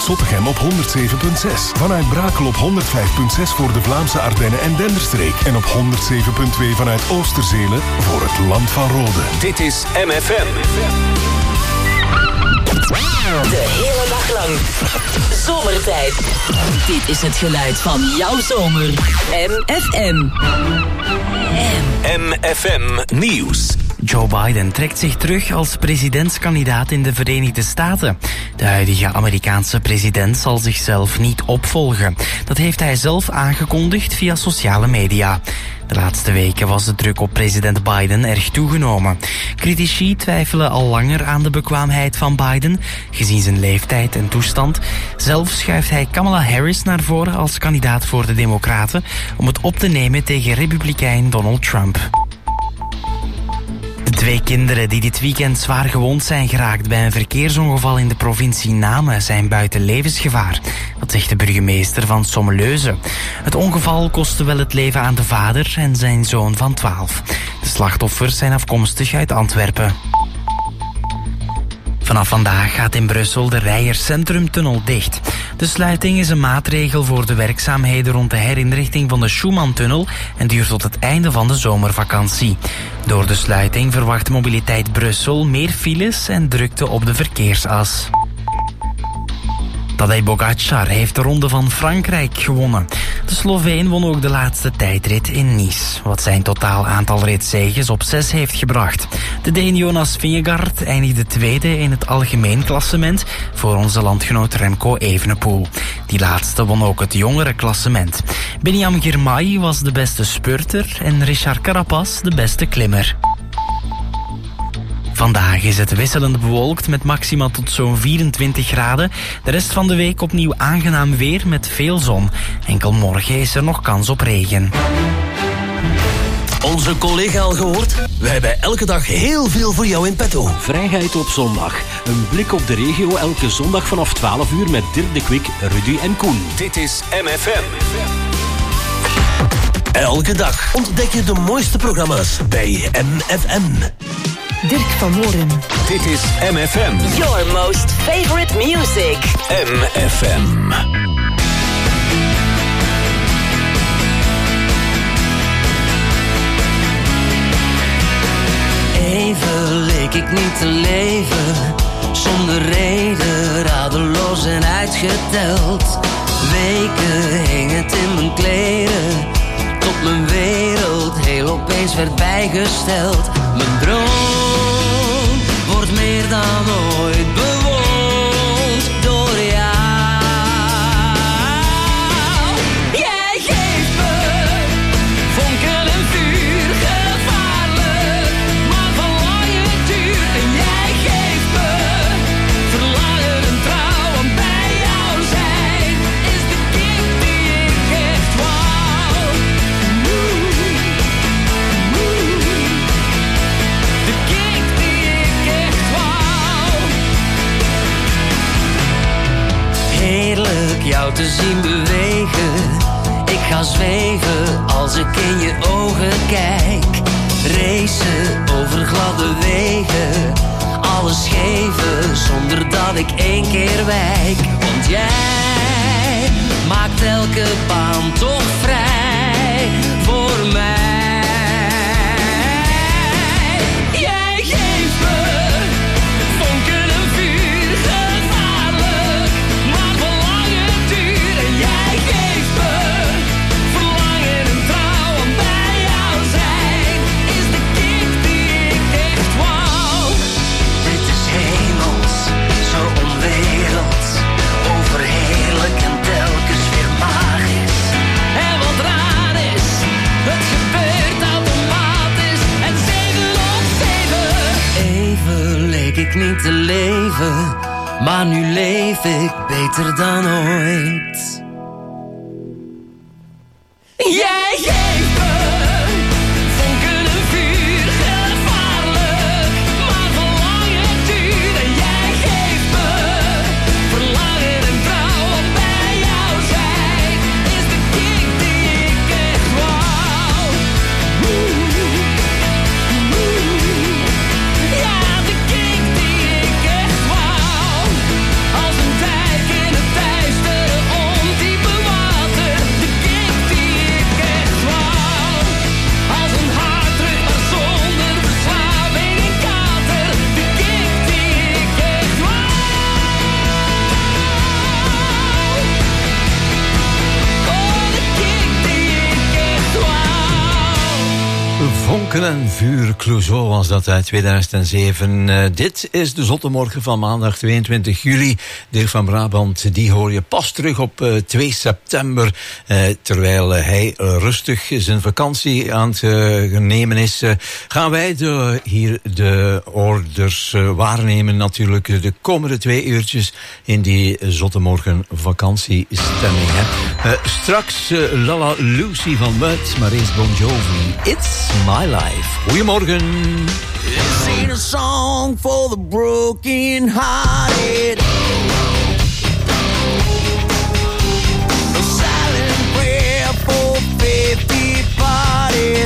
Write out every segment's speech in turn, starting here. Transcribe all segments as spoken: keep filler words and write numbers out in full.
Zottegem op honderd zeven komma zes. Vanuit Brakel op honderd vijf komma zes voor de Vlaamse Ardennen en Denderstreek. En op honderd zeven komma twee vanuit Oosterzelen voor het Land van Rode. Dit is M F M. De hele dag lang. Zomertijd. Dit is het geluid van jouw zomer. M F M. M F M Nieuws. Joe Biden trekt zich terug als presidentskandidaat in de Verenigde Staten. De huidige Amerikaanse president zal zichzelf niet opvolgen. Dat heeft hij zelf aangekondigd via sociale media. De laatste weken was de druk op president Biden erg toegenomen. Critici twijfelen al langer aan de bekwaamheid van Biden, gezien zijn leeftijd en toestand. Zelf schuift hij Kamala Harris naar voren als kandidaat voor de Democraten om het op te nemen tegen republikein Donald Trump. De twee kinderen die dit weekend zwaar gewond zijn geraakt bij een verkeersongeval in de provincie Namen zijn buiten levensgevaar. Dat zegt de burgemeester van Sommeleuze. Het ongeval kostte wel het leven aan de vader en zijn zoon van twaalf. De slachtoffers zijn afkomstig uit Antwerpen. Vanaf vandaag gaat in Brussel de Rijers Centrumtunnel dicht. De sluiting is een maatregel voor de werkzaamheden rond de herinrichting van de Schumantunnel en duurt tot het einde van de zomervakantie. Door de sluiting verwacht Mobiliteit Brussel meer files en drukte op de verkeersas. Tadej Pogačar heeft de Ronde van Frankrijk gewonnen. De Sloveen won ook de laatste tijdrit in Nice, wat zijn totaal aantal ritzeges op zes heeft gebracht. De Deen Jonas Vingegaard eindigde tweede in het algemeen klassement voor onze landgenoot Remco Evenepoel. Die laatste won ook het jongere klassement. Beniam Girmay was de beste spurter en Richard Carapaz de beste klimmer. Vandaag is het wisselend bewolkt met maxima tot zo'n vierentwintig graden. De rest van de week opnieuw aangenaam weer met veel zon. Enkel morgen is er nog kans op regen. Onze collega al gehoord? We hebben elke dag heel veel voor jou in petto. Vrijheid op zondag. Een blik op de regio elke zondag vanaf twaalf uur met Dirk de Kwik, Rudy en Koen. Dit is M F M. Elke dag ontdek je de mooiste programma's bij M F M. Dirk van Moren. Dit is M F M. Your most favorite music. M F M. Even leek ik niet te leven, zonder reden, radeloos en uitgeteld. Weken hing het in mijn kleren, tot mijn wereld heel opeens werd bijgesteld. Mijn droom wordt meer dan ooit bewoond door jou. Jij geeft me vonken en vuur, gevaarlijk, maar van lange duur. En jij geeft me verlangen en trouw, en bij jou zijn is de kick die ik echt wou. De kick die ik echt wou. Heerlijk jou te zien bewegen. Ik ga zweven als ik in je ogen kijk. Racen over gladde wegen. Alles geven zonder dat ik één keer wijk. Want jij maakt elke baan toch vrij voor mij. Jij geeft me vonken en vuur, gevaarlijk, maar van lange duur. En jij geeft me verlangen en trouw, en bij jou zijn is de kick die ik echt wou. Dit is hemels, zo onwerelds, overheerlijk en telkens weer magisch. En wat raar is, het gebeurt automatisch. En zeven op zeven. Even leek ik niet te leven, maar nu leef ik beter dan ooit. Jij geeft me vonken en vuur, gevaarlijk, maar van lange duur. En jij geeft me verlangen en trouw, en bij jou zijn is de kick die ik echt wou. Ja, de kick die ik echt wou. Als een dijk in het Vonken en vuur, Clouseau was dat uit tweeduizend zeven. Uh, dit is de Zotte Morgen van maandag tweeëntwintig juli. Dirk van Brabant, die hoor je pas terug op uh, twee september. Uh, terwijl uh, hij uh, rustig zijn vakantie aan het uh, nemen is, uh, gaan wij de, hier de orders uh, waarnemen natuurlijk uh, de komende twee uurtjes in die Zotte Morgen vakantiestemming. Hè. Uh, straks uh, Lala Lucy van Mud, maar eerst Bon Jovi. It's my life. Goedemorgen. This ain't a song for the broken hearted. A silent prayer for faith departed.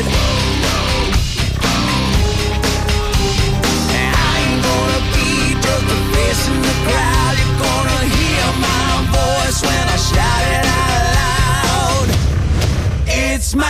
And I ain't gonna be just a face in the crowd. You're gonna hear my voice when I shout it out loud. It's my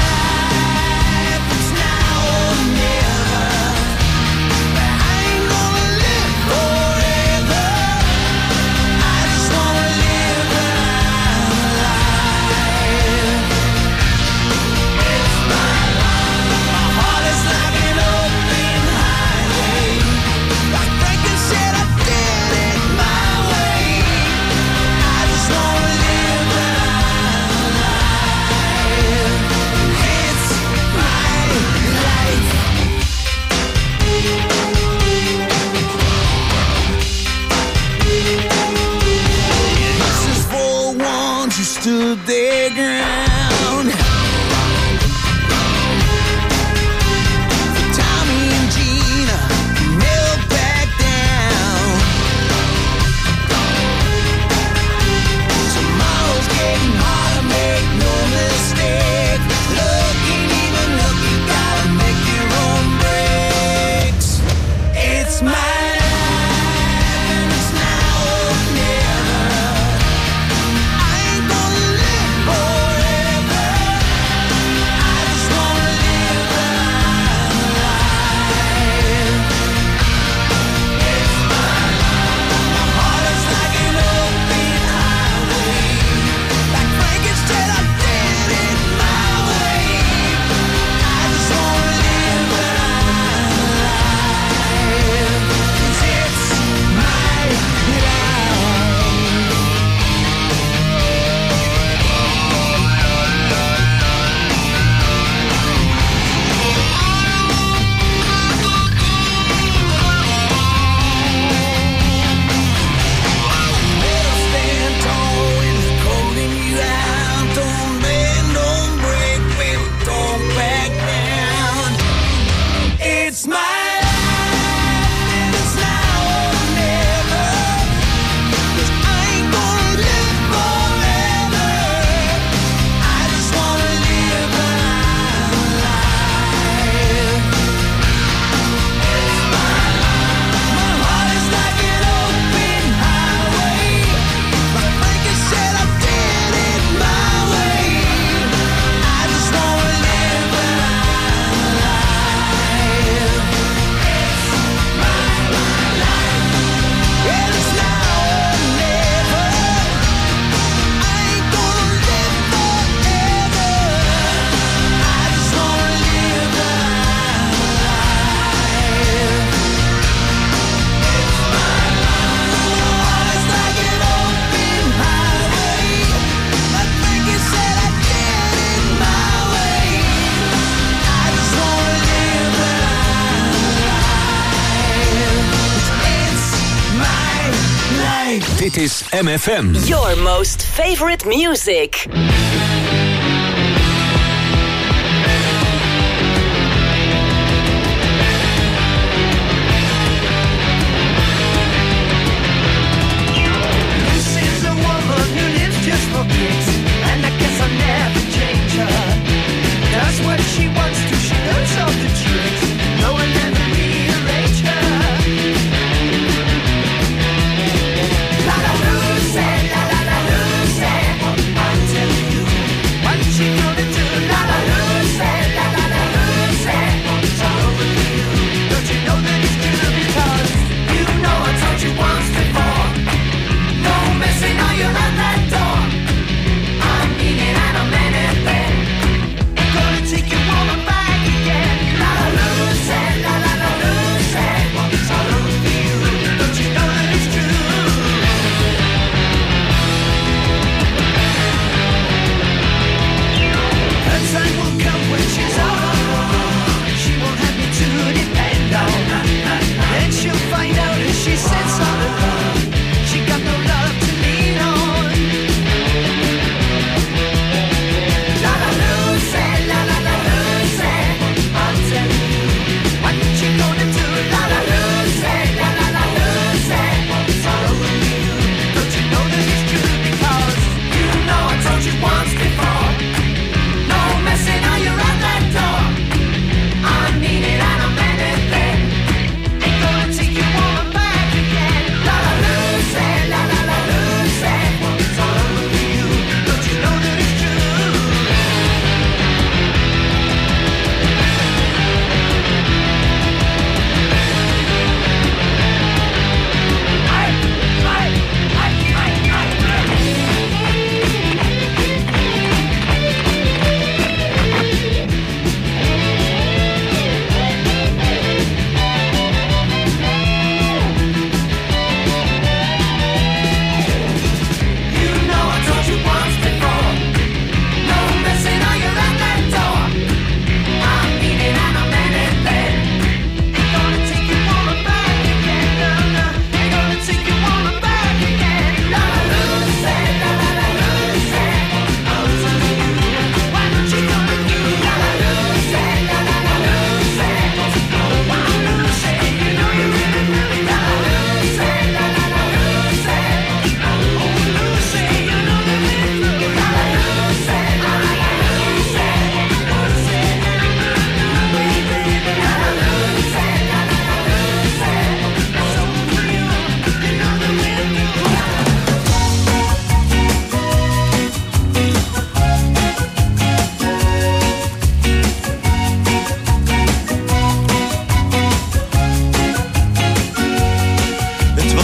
stood their ground. Tommy and Gina never back down. Tomorrow's getting harder, make no mistake. Looking even look, you gotta make your own breaks. It's my Dit is M F M. Your most favorite music.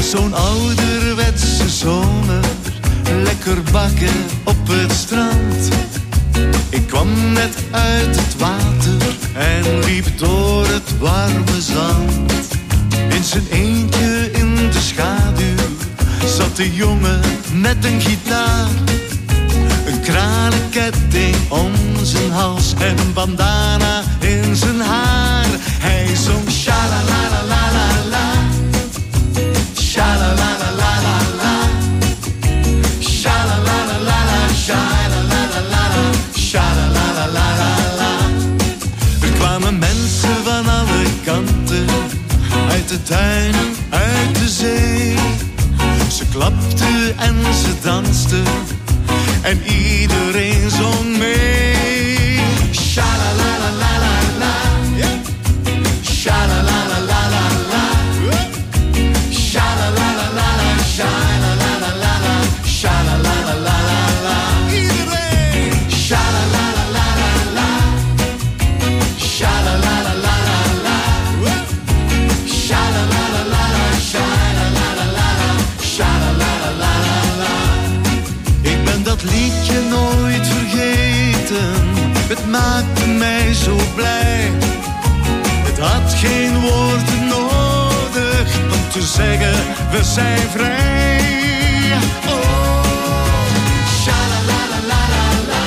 Zo'n ouderwetse zomer, lekker bakken op het strand. Ik kwam net uit het water en liep door het warme zand. In zijn eentje in de schaduw zat de jongen met een gitaar. Een kralenketting om zijn hals en een bandana in zijn haar. Hij zong sha-la-la-la-la-la-la, sha-la-la-la-la-la-la, sha-la-la-la-la-la, sha-la-la-la-la-la, sha-la-la-la-la-la. Er kwamen mensen van alle kanten, uit de tuin, uit de zee. Ze klapten en ze dansten en iedereen zong mee. Sha-la-la-la-la-la-la, sha-la-la-la-la-la-la, sha-la-la-la-la-la, sha-la-la-la-la-la, sha-la-la-la-la-la. Iedereen! Sha-la-la-la-la-la, sha-la-la-la-la-la, sha-la-la-la-la-la, sha-la-la-la-la-la, sha-la-la-la-la-la. Ik ben dat liedje nooit vergeten, het maakte mij zo blij. Het had geen woorden nodig om te zeggen, we zijn vrij. Oh, sha-la-la-la-la-la-la,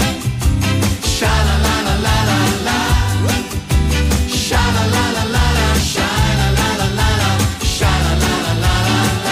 sha-la-la-la-la-la, sha-la-la-la-la-la, sha-la-la-la-la-la, sha-la-la-la-la-la.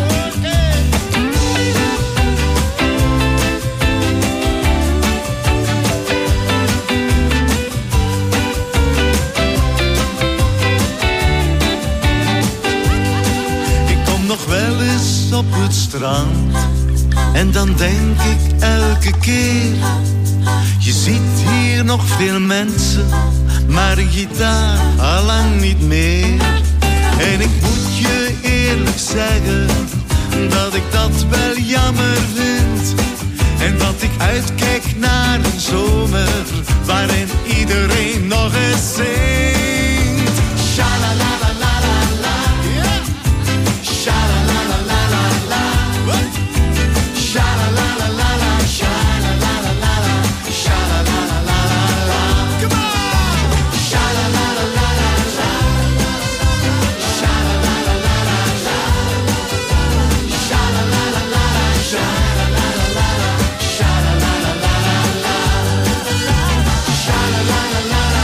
Nog wel eens op het strand en dan denk ik elke keer, je ziet hier nog veel mensen, maar een gitaar allang niet meer. En ik moet je eerlijk zeggen dat ik dat wel jammer vind, en dat ik uitkijk naar een zomer waarin iedereen nog eens zingt. Sha-la-la-la-la-la-la, sha-la-la-la-la-la-la, sha-la-la-la-la-la, sha-la-la-la-la-la, sha-la-la-la-la-la. Come on! Sha-la-la-la-la-la-la, sha-la-la-la-la-la-la, sha-la-la-la-la-la, sha-la-la-la-la-la, sha-la-la-la-la-la, sha-la-la-la-la-la,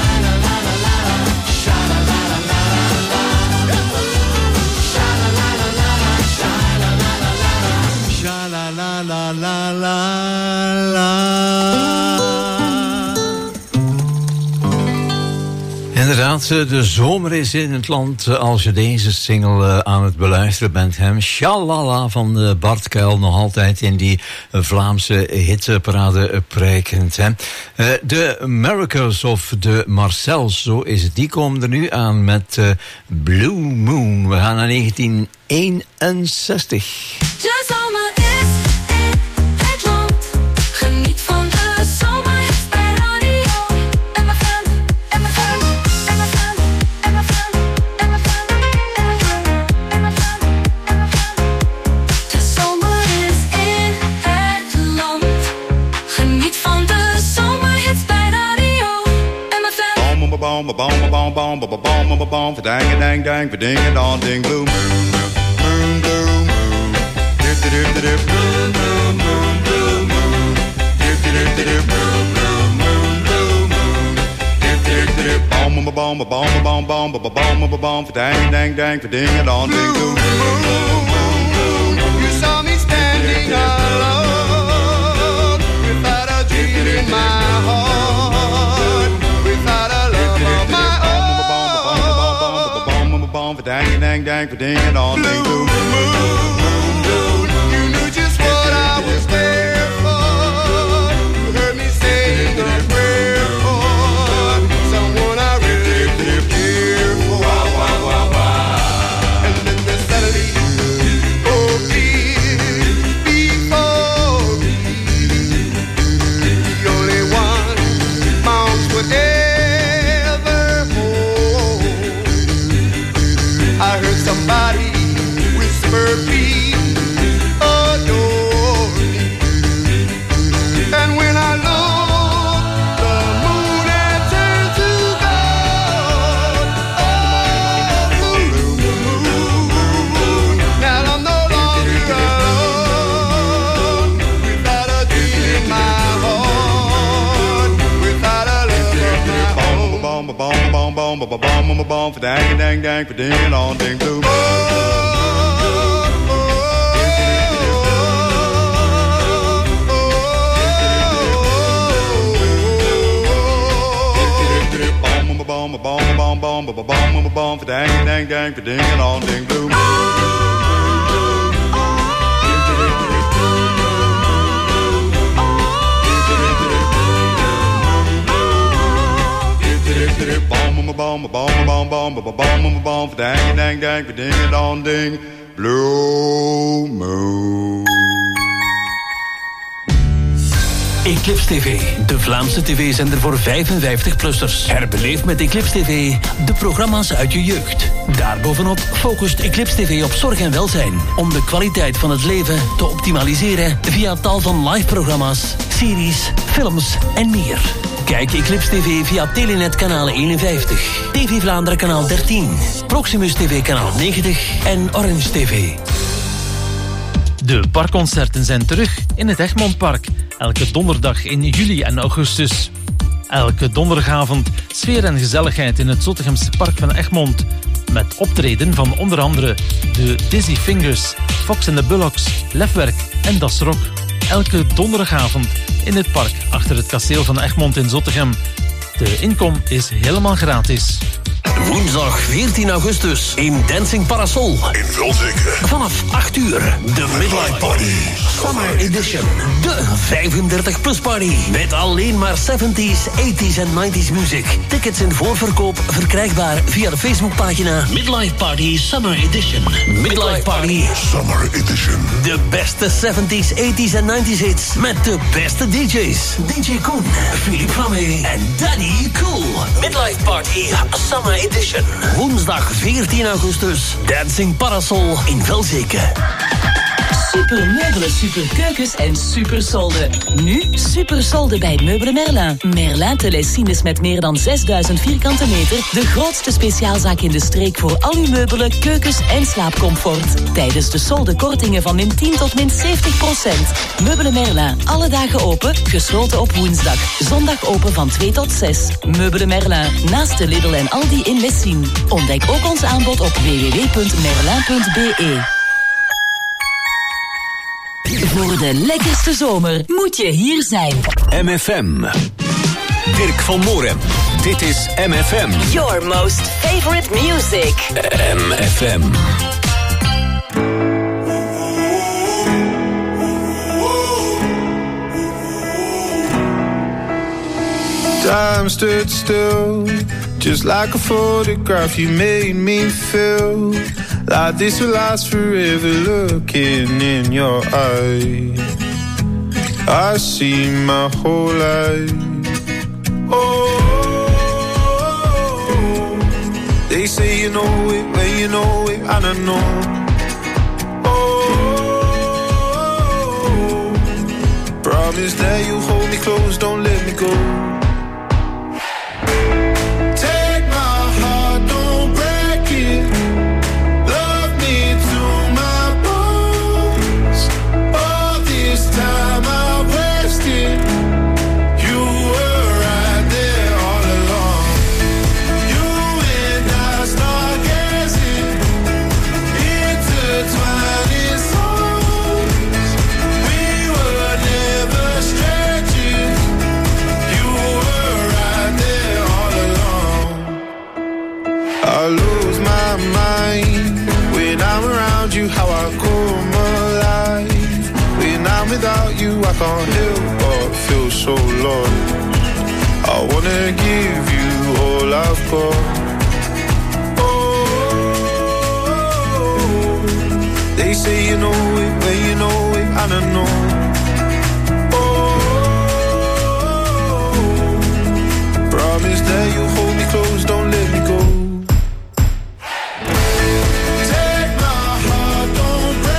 Inderdaad, de zomer is in het land als je deze single aan het beluisteren bent. Hem Shalala van Bart Kuil, nog altijd in die Vlaamse hitparade prijkend. De Miracles of de Marcels, zo is het. Die komen er nu aan met Blue Moon. We gaan naar negentien eenenzestig. De zomer is in het land. Geniet van de zomer bij radio. En mijn fan, en mijn fan, en mijn fan, en mijn fan, en mijn fan, en mijn fan, en mijn fan. De zomer is in het land. Geniet van de zomerhits bij radio. En mijn fan. Bom, bom, bom, bom, bom, bom, bom, bom, bom, bom, verdang, dang, dang, verding, dang, ding, blue moon. Moon, blue moon. Dip, dip, dip, dip, blue moon, moon, blue moon. Dip, dip, dip, dip, blue moon, moon, blue moon. Dip, dip, dip, bom, bom, bom, bom, bom, bom, bom, bom, bom, bom, bom, verdang, dang, dang, verding, dang, ding, blue moon, moon, moon. You saw me standing alone, without a dream in my heart, without a love of my own. Verdang, dang, dang, verding, dang, ding, blue moon. You knew just what I was there for. You heard me saying a prayer for someone I really, really care for. And then the suddenly, oh, please, before me, the only one mounts would ever hold. I heard somebody feet adore me. And when I look, the moon had turned to gold. Oh, blue moon. Now I'm no longer alone, without a dream in my heart, without a love of my own. Bomb, bomb, bomb, bomb, bomb, bomb, bomb, bomb, bomb, for dang, dang, dang, for ding, on, ding, blue moon. Bomb, bomb, bomb, bomb, bomb, bomb, bomb, for dang, dang, dang, for ding, and on, ding, blue. Bomb, bomb, bomb, bomb, bomb, bomb, bomb, bomb, for dang, dang, dang, for ding, and on, ding, blue moon. Eclipse T V, de Vlaamse tv-zender voor vijfenvijftig-plussers. Herbeleef met Eclipse T V de programma's uit je jeugd. Daarbovenop focust Eclipse T V op zorg en welzijn, om de kwaliteit van het leven te optimaliseren via tal van live-programma's, series, films en meer. Kijk Eclipse T V via Telenet kanaal eenenvijftig, T V Vlaanderen kanaal dertien, Proximus T V kanaal negentig en Orange T V. De parkconcerten zijn terug in het Egmontpark. Elke donderdag in juli en augustus. Elke donderdagavond sfeer en gezelligheid in het Zottegemse park van Egmond. Met optreden van onder andere de Dizzy Fingers, Fox and the Bullocks, Lefwerk en Das Rock. Elke donderdagavond in het park achter het kasteel van Egmond in Zottegem. De inkom is helemaal gratis. Woensdag veertien augustus in Dancing Parasol. In Vulzeke. Vanaf acht uur, de Midlife Party Summer Edition. De vijfendertig plus party. Met alleen maar zeventies, tachtiger en negentiger muziek. Tickets in voorverkoop verkrijgbaar via de Facebookpagina Midlife Party Summer Edition. Midlife Party Summer Edition. De beste zeventies, tachtiger en negentiger hits. Met de beste D J's. D J Koen, Philippe Flamme en Daddy Cool. Midlife Party Summer Edition. Woensdag veertien augustus. Dancing Parasol in Velzeke. Super meubelen, super keukens en super solden. Nu super solden bij Meubelen Merlin. Merlin Telesines met meer dan zesduizend vierkante meter. De grootste speciaalzaak in de streek voor al uw meubelen, keukens en slaapcomfort. Tijdens de solden kortingen van min tien tot min zeventig procent. Meubelen Merlin, alle dagen open, gesloten op woensdag. Zondag open van twee tot zes. Meubelen Merlin, naast de Lidl en Aldi in Lessien. Ontdek ook ons aanbod op w w w punt merlin punt b e. Voor de lekkerste zomer moet je hier zijn. M F M. Dirk van Moorem. Dit is M F M. Your most favorite music. M F M. Time stood still, just like a photograph. You made me feel like this will last forever. Looking in your eyes, I see my whole life. Oh, they say you know it when you know it, and I know. Oh, promise that you'll hold me close, don't let me go. Without you, I can't help but feel so lost. I wanna give you all I've got. Oh, they say you know it when you know it, and I know. Oh, promise that you'll hold me close, don't let me go. Take my heart, don't break.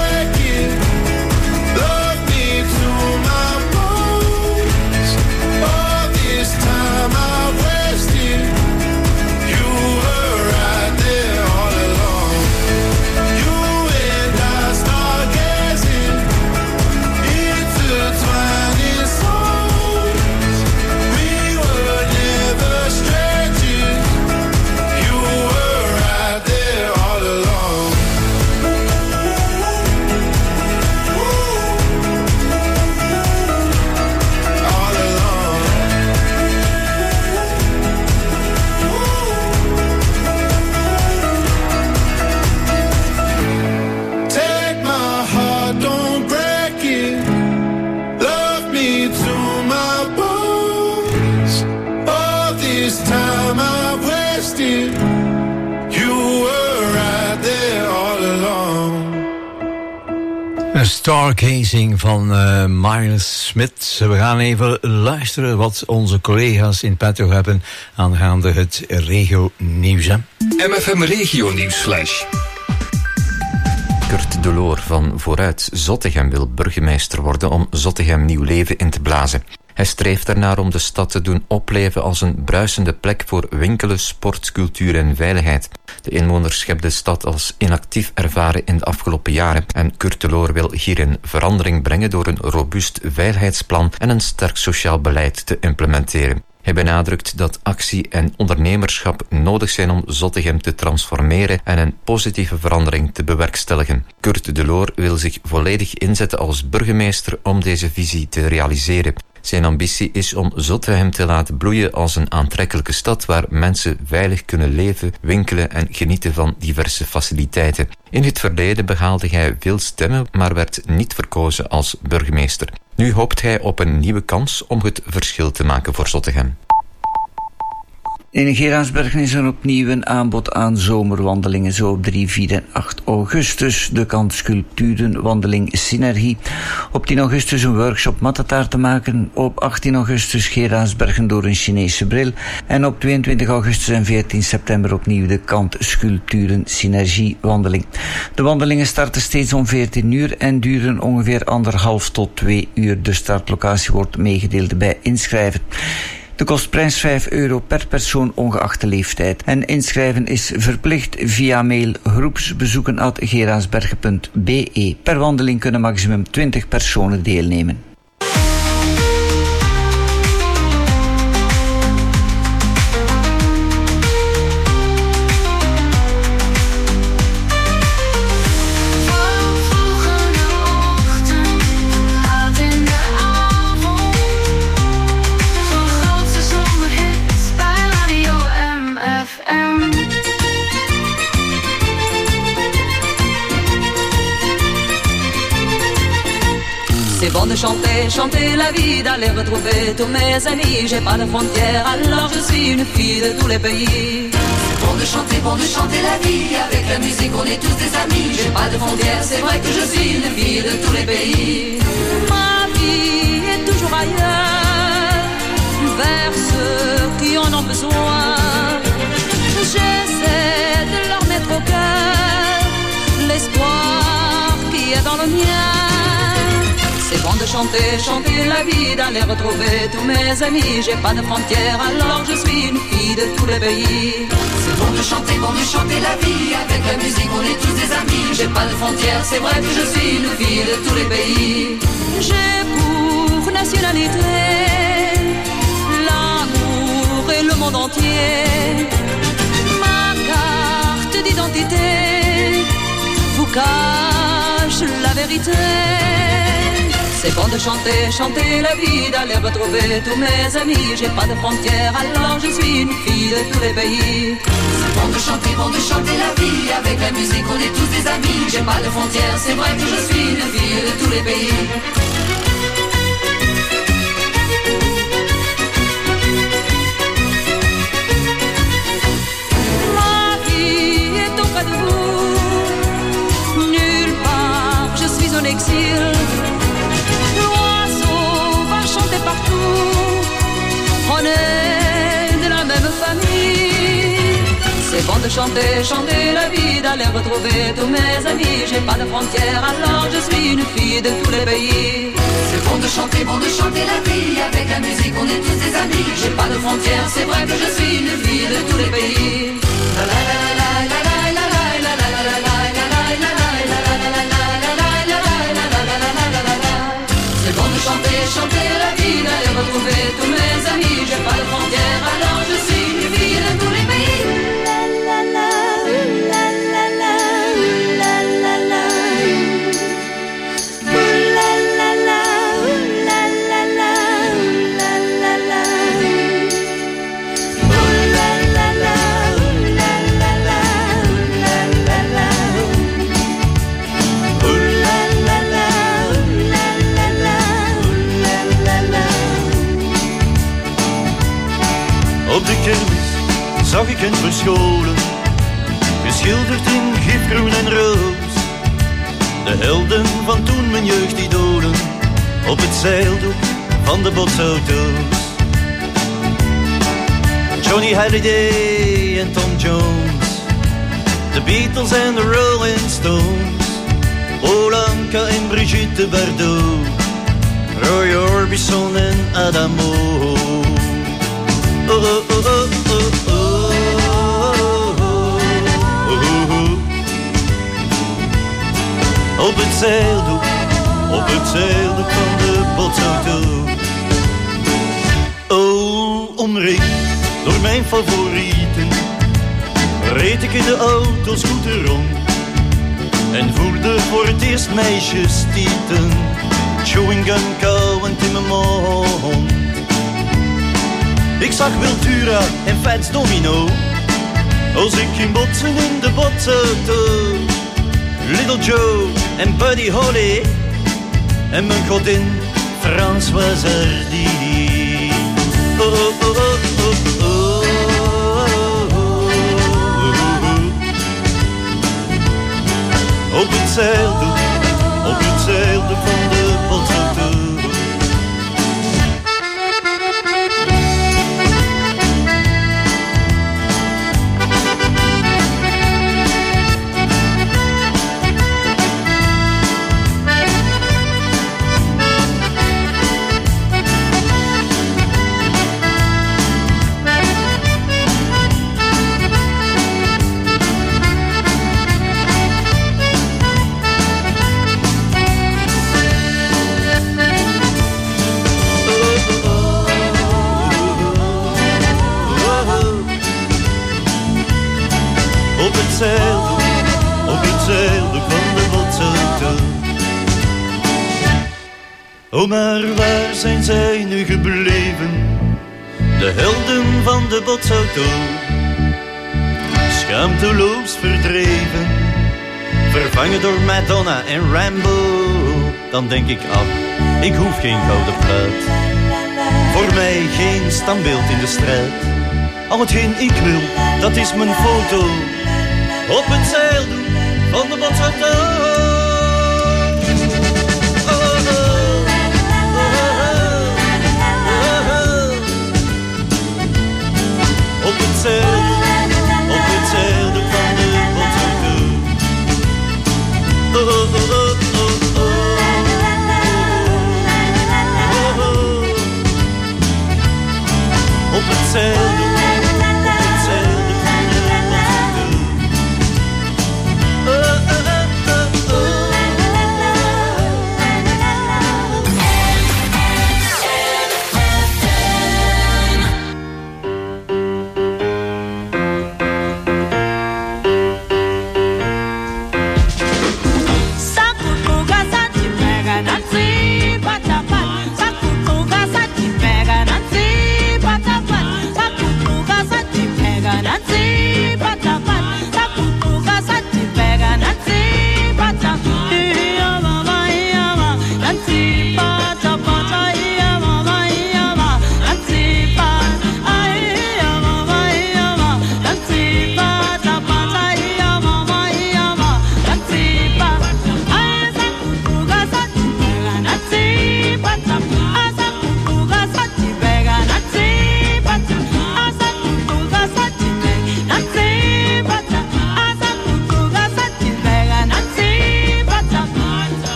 did. You were right there all along. Een stargazing van uh, Miles Smith. We gaan even luisteren wat onze collega's in petto hebben aangaande het regio-nieuws. Hè? M F M Regio-nieuwsflash. Kurt Deloor van Vooruit Zottegem wil burgemeester worden om Zottegem nieuw leven in te blazen. Hij streeft ernaar om de stad te doen opleven als een bruisende plek voor winkelen, sport, cultuur en veiligheid. De inwoners hebben de stad als inactief ervaren in de afgelopen jaren en Kurt Deloor wil hierin verandering brengen door een robuust veiligheidsplan en een sterk sociaal beleid te implementeren. Hij benadrukt dat actie en ondernemerschap nodig zijn om Zottegem te transformeren en een positieve verandering te bewerkstelligen. Kurt Deloor wil zich volledig inzetten als burgemeester om deze visie te realiseren. Zijn ambitie is om Zottegem te laten bloeien als een aantrekkelijke stad waar mensen veilig kunnen leven, winkelen en genieten van diverse faciliteiten. In het verleden behaalde hij veel stemmen, maar werd niet verkozen als burgemeester. Nu hoopt hij op een nieuwe kans om het verschil te maken voor Zottegem. In Geraardsbergen is er opnieuw een aanbod aan zomerwandelingen, zo op drie, vier en acht augustus. De kant sculpturenwandeling Synergie. Op tien augustus een workshop mattetaart te maken. Op achttien augustus Geraardsbergen door een Chinese bril. En op tweeëntwintig augustus en veertien september opnieuw de kant sculpturen Synergie wandeling. De wandelingen starten steeds om veertien uur en duren ongeveer anderhalf tot twee uur. De startlocatie wordt meegedeeld bij inschrijven. De kostprijs vijf euro per persoon ongeacht de leeftijd. En inschrijven is verplicht via mail groepsbezoeken at geraardsbergen punt b e. Per wandeling kunnen maximum twintig personen deelnemen. C'est bon de chanter, chanter la vie, d'aller retrouver tous mes amis. J'ai pas de frontières, alors je suis une fille de tous les pays. C'est bon de chanter, bon de chanter la vie. Avec la musique, on est tous des amis. J'ai pas de frontières, c'est vrai que je suis une fille de tous les pays. Ma vie est toujours ailleurs, vers ceux qui en ont besoin. J'essaie de leur mettre au cœur l'espoir qui est dans le mien. C'est bon de chanter, chanter la vie, d'aller retrouver tous mes amis. J'ai pas de frontières, alors je suis une fille de tous les pays. C'est bon de chanter, bon de chanter la vie. Avec la musique, on est tous des amis. J'ai pas de frontières, c'est vrai que je suis une fille de tous les pays. J'ai pour nationalité l'amour et le monde entier. Ma carte d'identité vous cache la vérité. C'est bon de chanter, chanter la vie, d'aller retrouver tous mes amis. J'ai pas de frontières, alors je suis une fille de tous les pays. C'est bon de chanter, bon de chanter la vie. Avec la musique, on est tous des amis. J'ai pas de frontières, c'est vrai que je suis une fille de tous les pays. Ma vie est auprès de vous. Nulle part, je suis en exil. Partout, on est de la même famille. C'est bon de chanter, chanter la vie, d'aller retrouver tous mes amis. J'ai pas de frontières, alors je suis une fille de tous les pays. C'est bon de chanter, bon de chanter la vie. Avec la musique, on est tous des amis. J'ai pas de frontières, c'est vrai que je suis une fille de tous les pays. La la la la la la la la la la la la la. C'est bon de chanter, chanter la vie, d'aller retrouver tous mes amis. J'ai pas de frontières, alors je suis une fille de tous les pays. La la la, la la la, la la la. La la la, la la la, la la la. La la la, la la la. De helden van toen, mijn jeugdidolen, op het zeildoek van de botsauto's. Johnny Halliday en Tom Jones, de Beatles en de Rolling Stones, Olanka en Brigitte Bardot, Roy Orbison en Adamo. Oh, oh, oh, oh, oh, oh, oh, oh. Op het zeildoek, op het zeildoek van de botsauto. Oh, omringd door mijn favorieten, reed ik in de autoscooter rond en voelde voor het eerst meisjes tieten, chewing gum kauwend in mijn mond. Ik zag Wiltura en Fats Domino als ik ging botsen in de botsauto. Little Joe en Buddy Holly en mijn godin Françoise Hardy. Oh, oh, oh, oh, oh, oh, oh. Op het zeildoek, op het zeildoek van de botsauto. Op het zeildoek van de botsauto. Oh, maar waar zijn zij nu gebleven? De helden van de botsauto. Schaamteloos verdreven, vervangen door Madonna en Rambo. Dan denk ik af, ik hoef geen gouden plaat. Voor mij geen standbeeld in de strijd. Al hetgeen ik wil, dat is mijn foto. Op het zeildoek van de botsauto. Oh, oh, oh, oh, oh. Op het zeildoek, op het zeildoek van de botsauto. Oh, oh, oh, oh, oh, oh, oh. Op het zeildoek. Sacutuga, sa te pega, Nancy, pata, pata,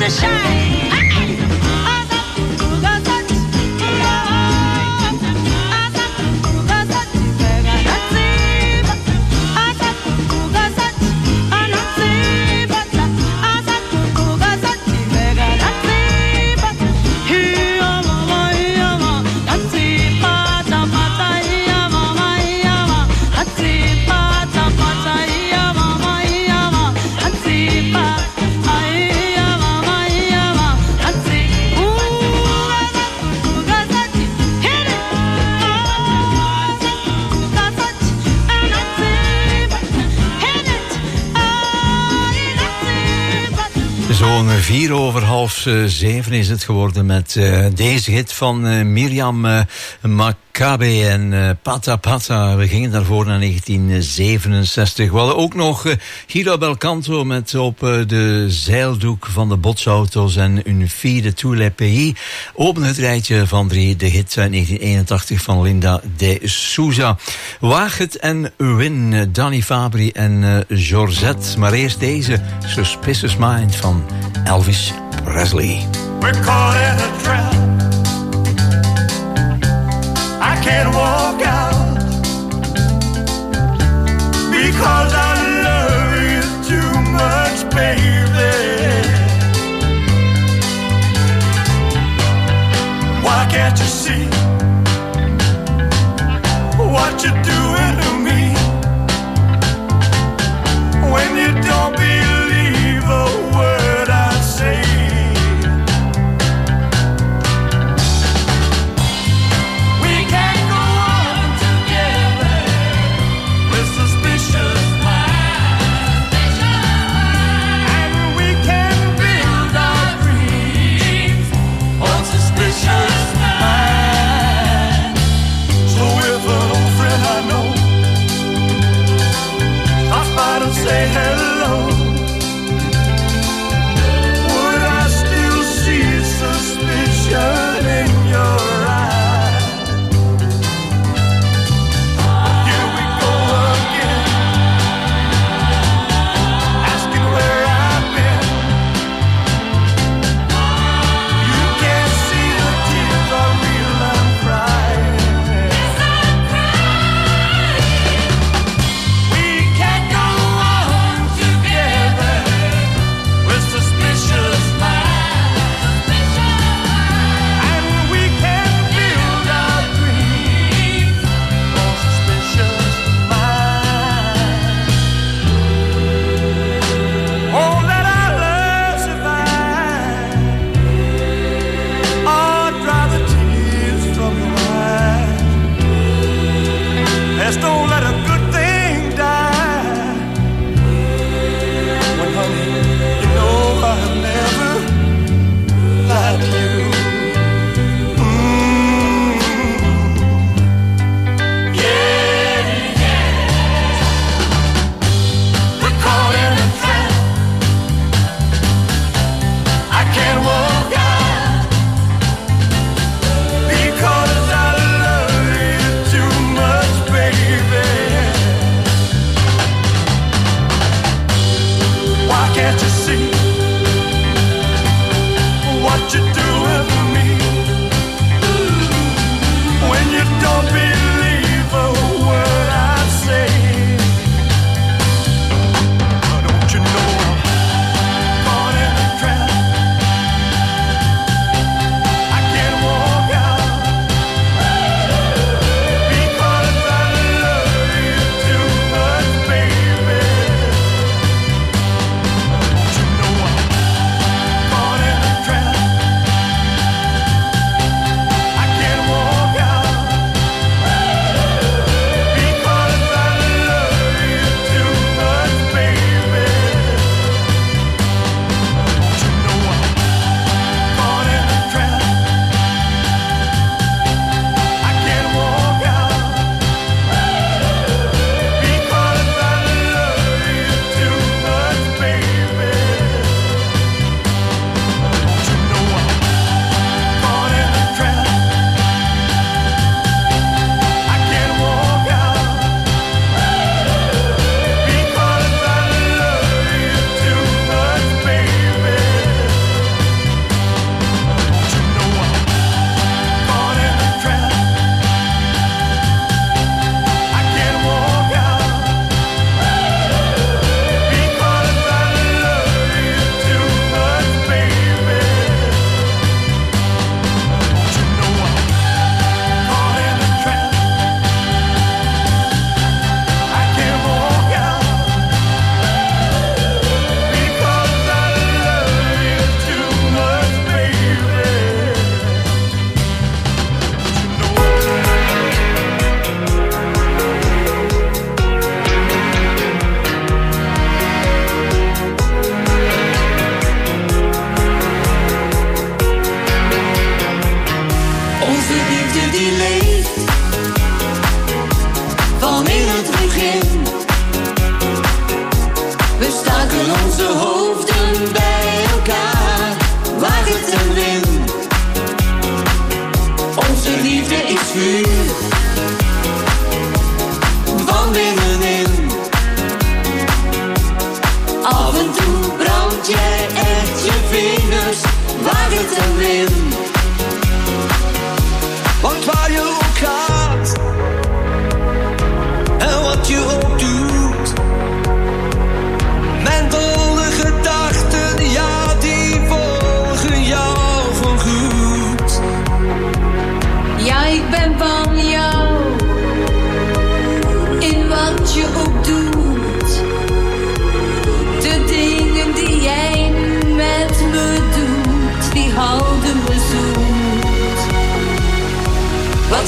to shine. Zo'n vier over half zeven is het geworden met uh, deze hit van uh, Miriam uh, Makkabe en uh, Pata Pata. We gingen daarvoor naar negentien zevenenzestig. We hadden ook nog uh, Gira Belcanto met op uh, de zeildoek van de botsauto's en Une fille de tous les pays. Open het rijtje van drie, de hit uit negentien eenentachtig van Linda de Souza. Waag het en win, Danny Fabri en uh, Georgette. Maar eerst deze, Suspicious Mind van Elvis Presley. We're caught in a trap. I can't walk out because I love you too much, baby. Why can't you see what you're doing to me when you don't believe a word I say? We can go on together with suspicious minds, and we can build our dreams on suspicious minds.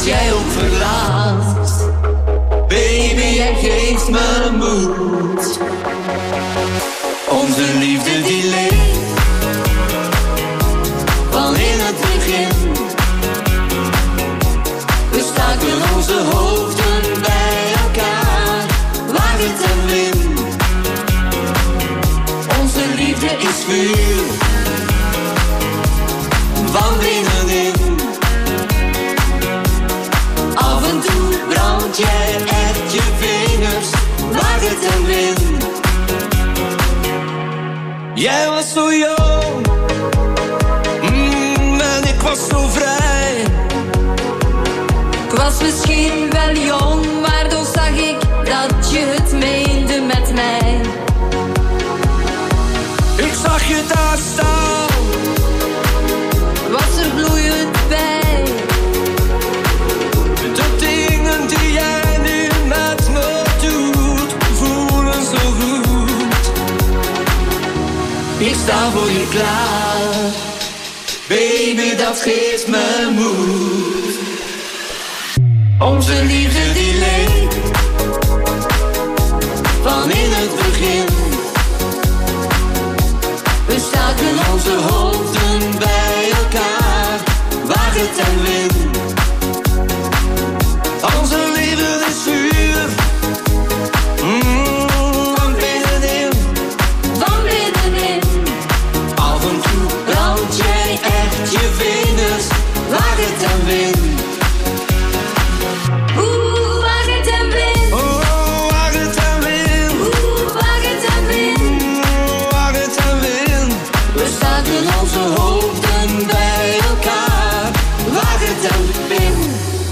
jij ook verlaat. Baby, jij geeft me moed. Onze liefde die leeft van in het begin. We staken onze hoofden bij elkaar, wagens en wind. Onze liefde is vuur van binnenin. Af en toe brand jij echt je vingers, wagens en wind. Jij was zo jong, mm, en ik was zo vrij. Ik was misschien wel jong, maar toch zag ik dat je het meende met mij. Ik zag je daar staan, was er gloeiend bij. De dingen die jij nu met me doet, voelen zo goed. Ik sta voor je klaar, baby, dat geeft me moed. Onze liefde die leeft van in het begin. We staken onze hoofden bij elkaar, wagens en wind. Onze liefde is vuur, mm, van binnenin. Van binnenin. Af en toe brand jij echt je vingers, wagens en wind. Oeh, wagens en wind. Oh, wagens en wind. Oeh, wagens en wind. Mm, wagens en wind. We staken onze hoofden bij elkaar, wagens en wind.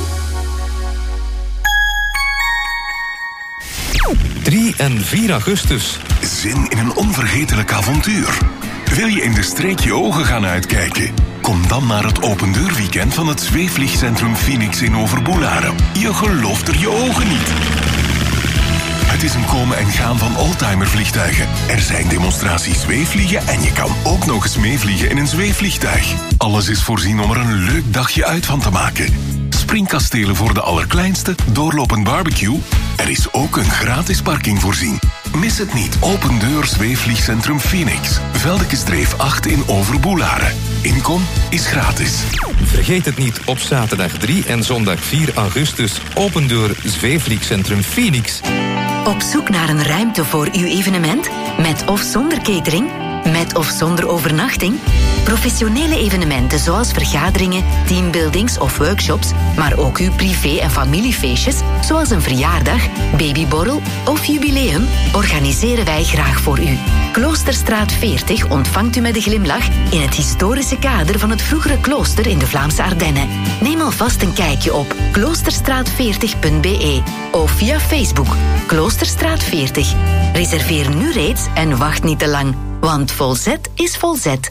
drie en vier augustus. Zin in een onvergetelijk avontuur. Wil je in de streek je ogen gaan uitkijken? Kom dan naar het opendeurweekend van het zweefvliegcentrum Phoenix in Overboelaren. Je gelooft er je ogen niet. Het is een komen en gaan van oldtimervliegtuigen. Er zijn demonstraties zweefvliegen en je kan ook nog eens meevliegen in een zweefvliegtuig. Alles is voorzien om er een leuk dagje uit van te maken. Springkastelen voor de allerkleinste, doorlopend barbecue. Er is ook een gratis parking voorzien. Mis het niet. Open deur zweefvliegcentrum Phoenix. Veldekestreef acht in Overboelaren. Inkom is gratis. Vergeet het niet op zaterdag drie en zondag vier augustus. Open deur zweefvliegcentrum Phoenix. Op zoek naar een ruimte voor uw evenement? Met of zonder catering? Met of zonder overnachting? Professionele evenementen zoals vergaderingen, teambuildings of workshops, maar ook uw privé- en familiefeestjes, zoals een verjaardag, babyborrel of jubileum, organiseren wij graag voor u. Kloosterstraat veertig ontvangt u met een glimlach in het historische kader van het vroegere klooster in de Vlaamse Ardennen. Neem alvast een kijkje op kloosterstraat veertig punt b e of via Facebook Kloosterstraat veertig. Reserveer nu reeds en wacht niet te lang, want volzet is volzet.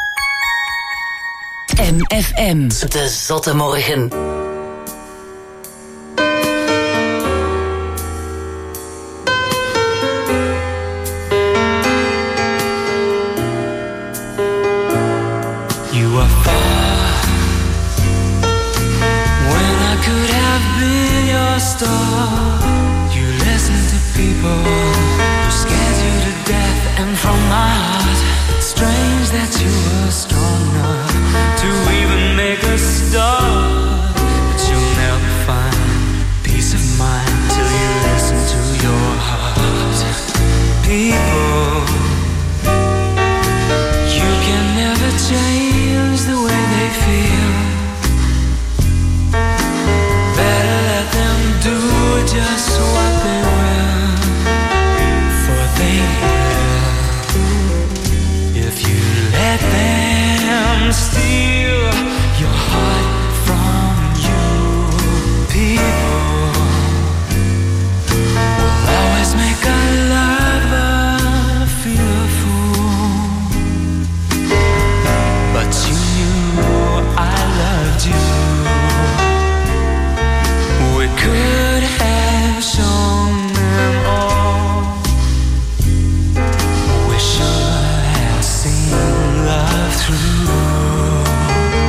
M F M, de zotte morgen. You are far when I could have been your star. You listen to people who scared you to death, and from my heart, it's strange that you were strong enough to even make a start. But you'll never find peace of mind till you listen to your heart. People, you can never change the way they feel. Better let them do just what they will, for they will. If you let them steal your heart from you, people will always make a lover feel a fool. But you knew I loved you. We could have shown them all. We should have seen love through.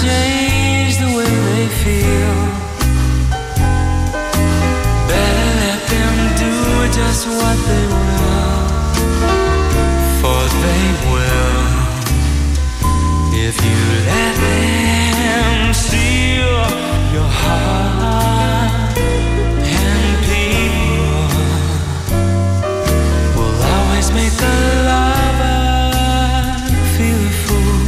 change the way they feel. Better let them do just what they will, for they will if you let them steal your heart. And people will always make the lover feel a fool.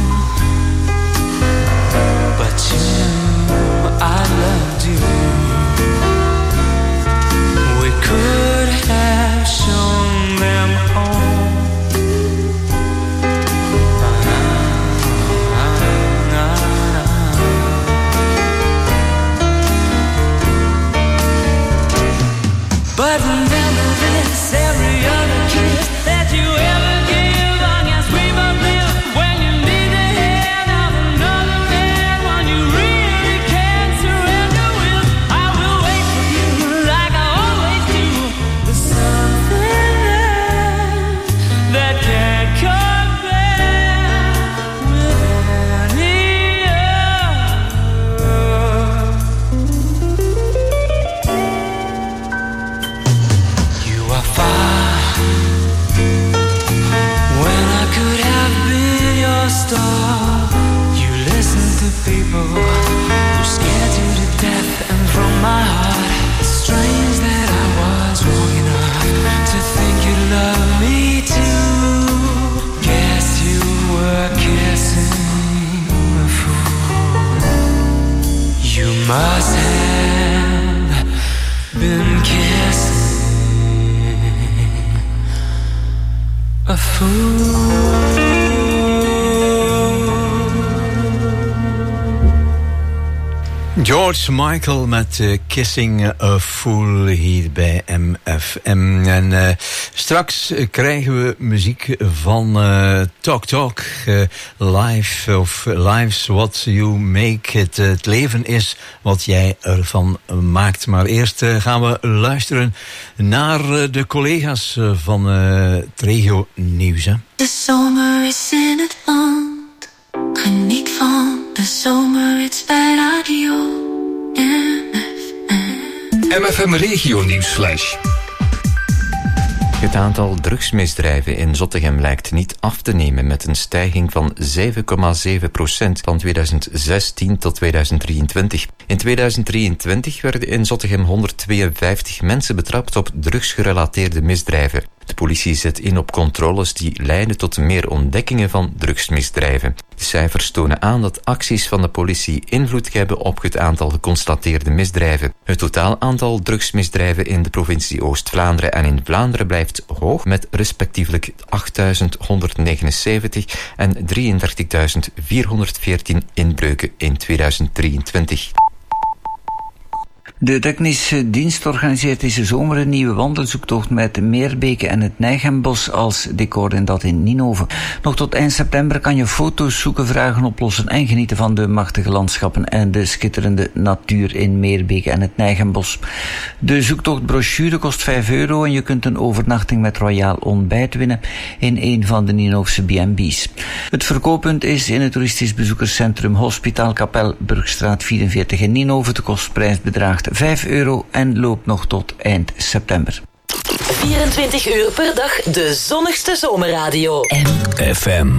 But you knew I loved you. We could have shown them all. But remember this, every other kiss that you ever give, long as we both live. When you need the hand of another man, when you really can't surrender with, I will wait for you like I always do. There's something there that can't compare with any other. You are far when I could have been your star. You listen to people who scared you to death, and from my heart, it's strange that I was wrong enough to think you love me too. Guess you were kissing a fool. You must have been kissing a fool. George Michael met uh, Kissing a Fool hier bij M F M. En uh, straks uh, krijgen we muziek van uh, Talk Talk. Uh, life of Life's What You Make It. Uh, het leven is wat jij ervan maakt. Maar eerst uh, gaan we luisteren naar uh, de collega's uh, van uh, het regio nieuws. Hè. De zomer is in het land. Geniet van de zomer, het bij radio M F M. M F M Regio Nieuwsflash. Het aantal drugsmisdrijven in Zottegem lijkt niet af te nemen, met een stijging van zeven komma zeven procent van tweeduizend zestien tot tweeduizend drieëntwintig. In tweeduizend drieëntwintig werden in Zottegem honderdtweeënvijftig mensen betrapt op drugsgerelateerde misdrijven. De politie zet in op controles die leiden tot meer ontdekkingen van drugsmisdrijven. De cijfers tonen aan dat acties van de politie invloed hebben op het aantal geconstateerde misdrijven. Het totaal aantal drugsmisdrijven in de provincie Oost-Vlaanderen en in Vlaanderen blijft hoog, met respectievelijk achtduizend honderdnegenenzeventig en drieëndertigduizend vierhonderdveertien inbreuken in tweeduizend drieëntwintig. De technische dienst organiseert deze zomer een nieuwe wandelzoektocht met Meerbeke en het Nijgembos als decor, en dat in Ninove. Nog tot eind september kan je foto's zoeken, vragen oplossen en genieten van de machtige landschappen en de schitterende natuur in Meerbeke en het Nijgembos. De zoektochtbrochure kost vijf euro en je kunt een overnachting met royaal ontbijt winnen in een van de Ninoofse B en B's. Het verkooppunt is in het toeristisch bezoekerscentrum Hospitaalkapel Burgstraat vierenveertig in Ninove. De kostprijs bedraagt vijf euro en loopt nog tot eind september. vierentwintig uur per dag de zonnigste zomerradio. M F M.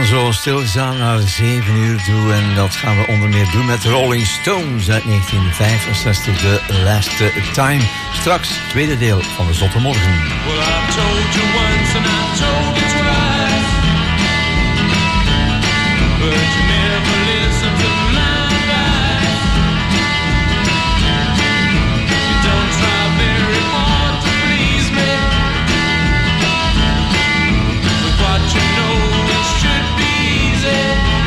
zo stilstaan naar zeven uur toe. En dat gaan we onder meer doen met de Rolling Stones uit negentien vijfenzestig, The Last Time. Straks tweede deel van de Zotte Morgen. Well, I told you once and I told you twice, but you never listen to my advice. You don't try very hard to please me, but what you know it should be easy.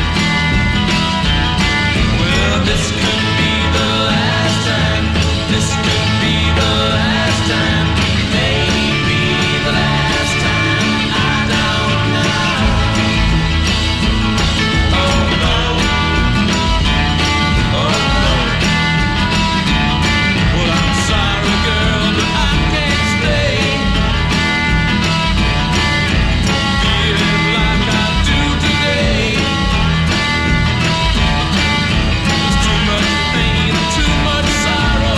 Well, this could be the last time. This could be the last time. Maybe the last time. I don't know. Oh no. Oh no. Well, I'm sorry, girl, but I can't stay. Feeling like I do today. There's too much pain, too much sorrow.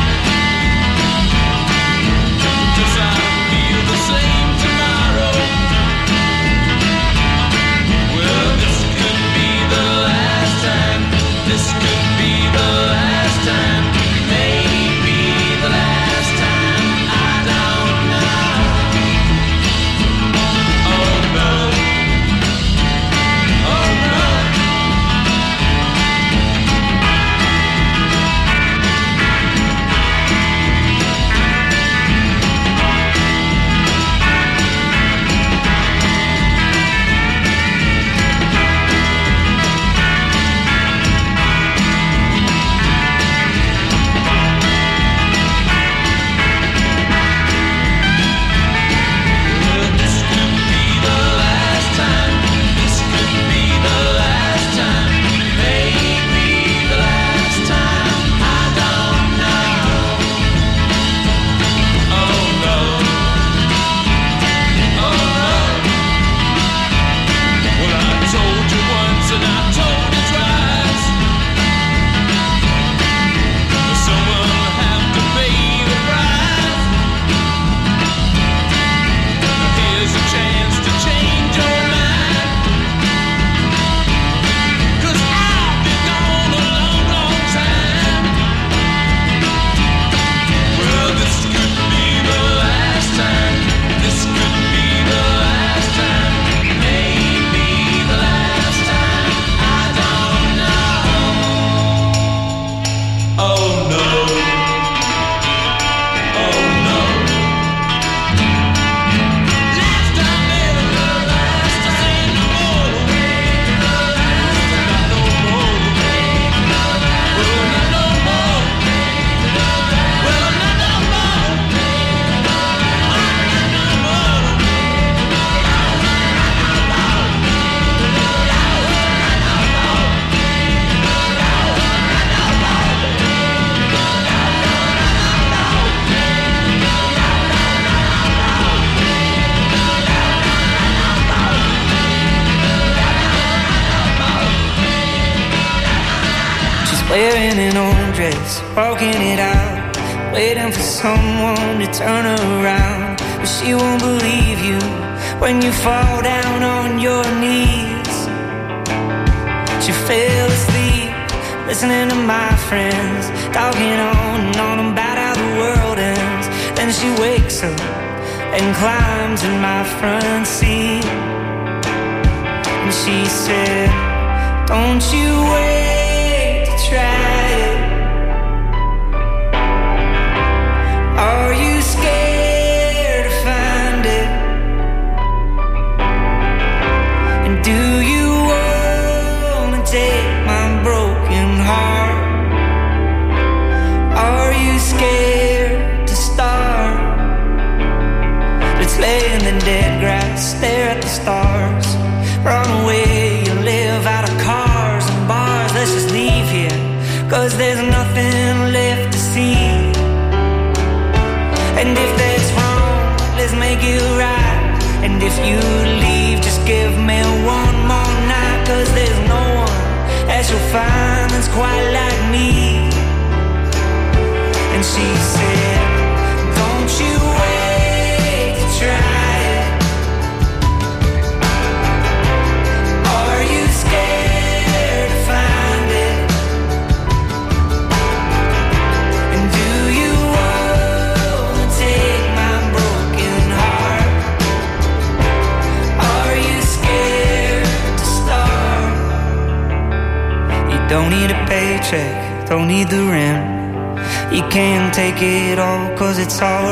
Cause I feel the same tomorrow. Well, this could be the last time. This could be the last time. Maybe the last time. I don't know. Oh no. Oh no. Well, this could be the last time. This could be the last time. Maybe the last time. I don't know. Oh no. Oh no. Well, I told you once and I told you twice. Someone will have to pay the price. Here's a chance to change your mind. Cause I've been gone a long, long time. Well, this could be the last time. This could be the last time. Maybe the last time. I don't know. Oh no. Oh no. Last time, never the last time. No more. Not no more. Well, not no more. Well, not no more. Not no more. She's wearing an old dress, walking it out, waiting for someone to turn her around. But she won't believe you when you fall down on your knees. She fell asleep, listening to my friends, talking on and on about how the world ends. Then she wakes up and climbs in my front seat. And she said, don't you wait to try it. Are you scared to find it? And do you wanna take my broken heart? Are you scared to start? Let's lay in the dead grass, stare at the stars, run away and live out of cars and bars. Let's just leave here, cause there's nothing left to see. And if that's wrong, let's make it right. And if you leave, just give me one more night. Cause there's no one that you'll find that's quite like me. And she said, don't you wait to try it. Don't need a paycheck, don't need the rent. You can't take it all, cause it's all